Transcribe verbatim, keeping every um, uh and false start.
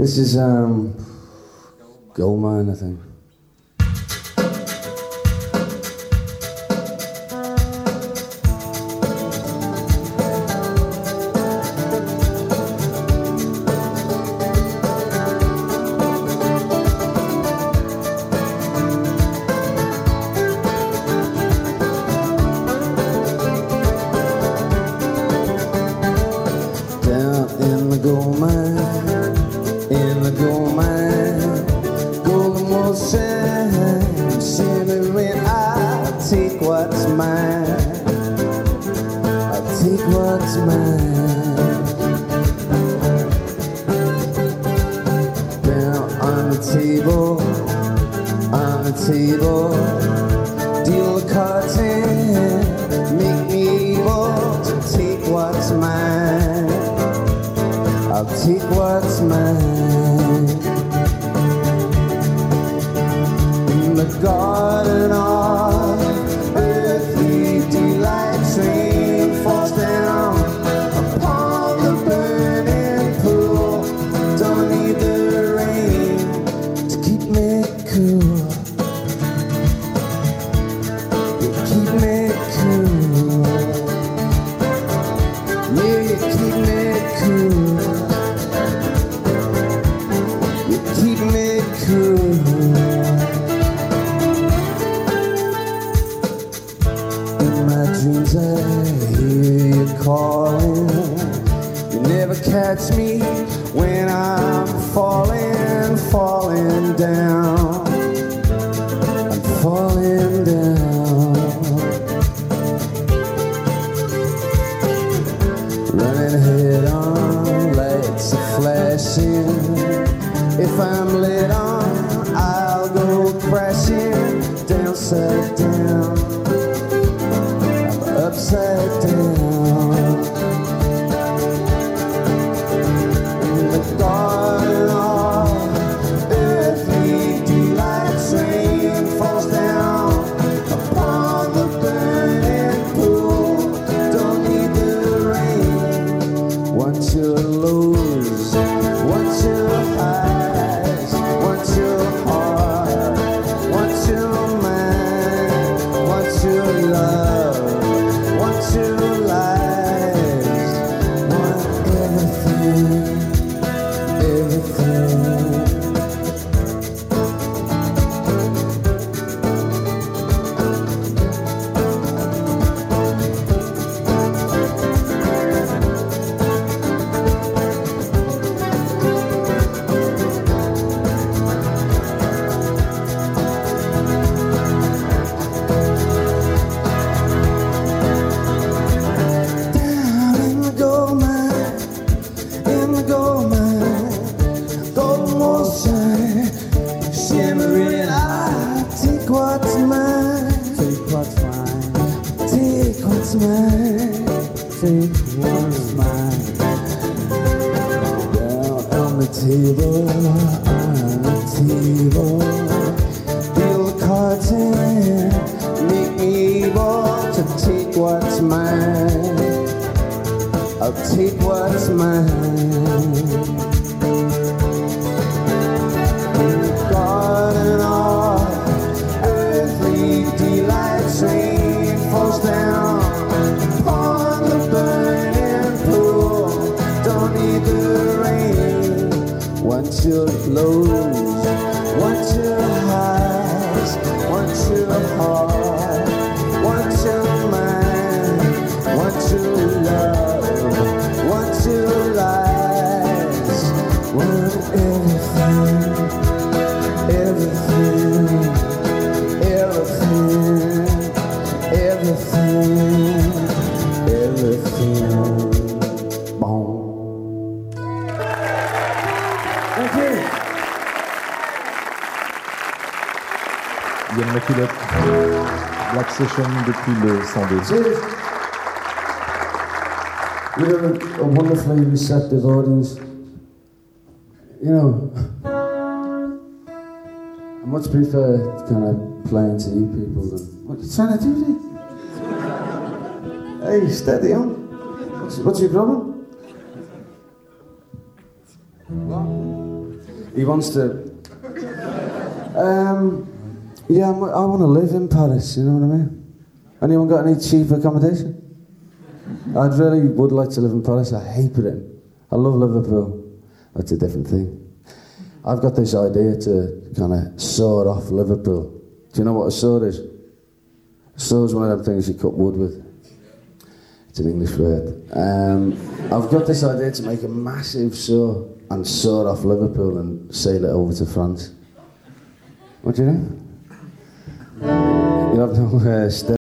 This is um, Goldmine, I think. Down in the gold mine, in the gold mine, golden will shine, shimmering. I'll take what's mine, I'll take what's mine. Down on the table, on the table, deal the cards in, make me able to take what's mine. I'll take what's mine. In the garden of earthly delight, rain falls down upon the burning pool. Don't need the rain to keep me cool. You keep me cool. Yeah, you keep me cool. Keep me cool. In my dreams I hear you calling. You never catch me when I'm falling, falling down. I'm falling down. Running head on, lights are flashing. If I'm lit on, I'll go crashing downside down. I'm upside down. In the garden of earthly delight, rain falls down upon the burning pool. Don't need the rain. Once your lows, once your highs, once your heart, once your mind, once your love, once your lies, want everything, everything. Shimmering, I take what's mine. Take what's mine. Take what's mine. Take what's mine. Down on the table, on the table, deal the cards in, make me able to take what's mine. I'll take what's mine. Garden of earthly delights, rain falls down upon the burning pool. Don't need the rain. Once your lows, once your highs, once your heart, once your mind, once your love, once your lies, want everything. Everything, everything, everything, everything. Boom. Thank you. Yann Maculotte, Black Session depuis le cent deux. Cheers. We have a wonderfully receptive audience. You know, I much prefer kind of playing to you people than what are you trying to do there? Hey, steady on. What's, what's your problem? What? He wants to... Um, yeah, I'm, I want to live in Paris, you know what I mean? Anyone got any cheap accommodation? I really would like to live in Paris. I hate it. I love Liverpool. That's a different thing. I've got this idea to kind of saw off Liverpool. Do you know what a saw is? A saw is one of them things you cut wood with. It's an English word. Um, I've got this idea to make a massive saw and saw off Liverpool and sail it over to France. What do you think? You have no uh,